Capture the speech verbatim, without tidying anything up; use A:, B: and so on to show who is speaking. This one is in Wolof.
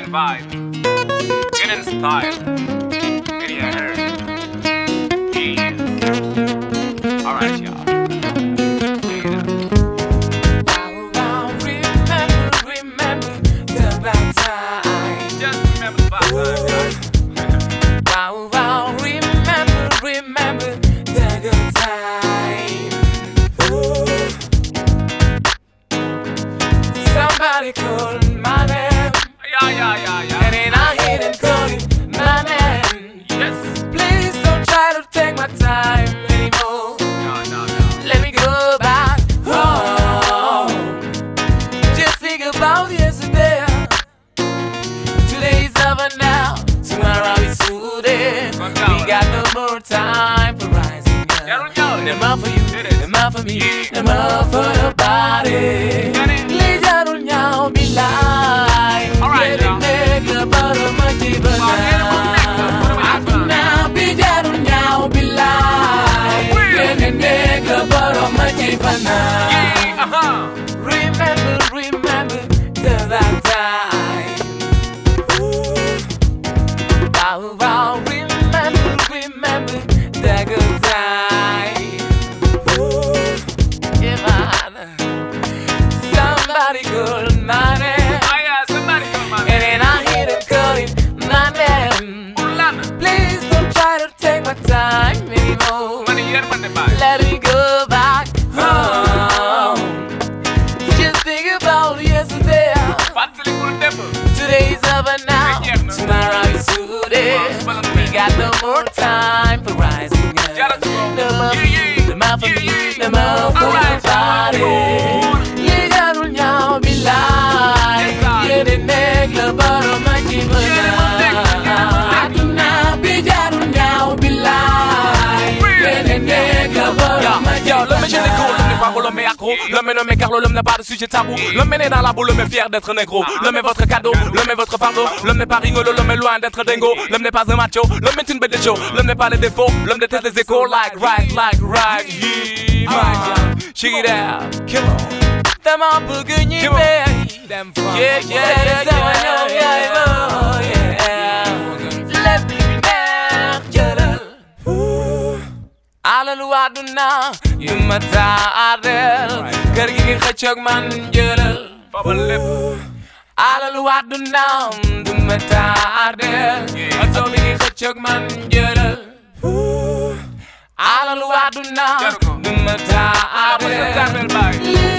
A: and vibe, get in style, get your hair. Yeah. Alright, y'all. Just remember the vibe, guys.
B: Wow, wow, remember, remember the good time. Ooh. Somebody call my name.
A: Yeah, yeah, yeah, yeah.
B: And then I hit and call it my name.
A: Yes.
B: Please don't try to take my time anymore.
A: No, no, no.
B: Let me go back home. Just think about yesterday. Today's over now. Tomorrow is today. We got no more time for rising up. No more for you, no more for me, no more for your body. Please don't now be lying. Let it make the bottom of the banana. Now be don't now be lying. Let it make the bottom of the banana. Remember, remember till that time. Wow, wow, remember, remember the good time. Yeah, man. Somebody call my name.
A: Oh yeah, somebody call my
B: And
A: name.
B: then I hear them calling my name. Please don't try to take my time anymore.
A: Money here, money back.
B: Let me go back home. Just think about yesterday.
A: Fatally good devil.
B: Today's over now. Tomorrow is today. We got no more time for rising up. No more for you, no more for me, no more for your body. You got to now be lying. You didn't make the bottom of the banana. I do not be that now be lying. You didn't make the bottom of the
C: Yo, l'homme est génégo, l'homme n'est pas beau, l'homme est accro. L'homme est nommé Carlo, l'homme n'a pas de sujet tabou. L'homme est né dans la boue, l'homme est fier d'être négro. L'homme est votre cadeau, l'homme est votre fardeau. L'homme n'est pas rigolo, l'homme est loin d'être dingo. L'homme n'est pas un macho, l'homme est une bête de show. L'homme n'est pas les défauts, l'homme déteste les échos. Like, right, like, right, yeah, man. Check it out, come on.
B: Them all boogie,
C: Come on.
B: baby.
C: Them fun.
B: Yeah, yeah, yeah, yeah, yeah, yeah, yeah. Let me be there, jadal. Alalu aduna, you mata adel. Kergi gi xëccëg man jëlal.
A: Baba lip.
B: Alalu aduna, du mata adel. Oto bi gi xëccëg man jëlal. Alalu aduna, du mata adel.
A: Baba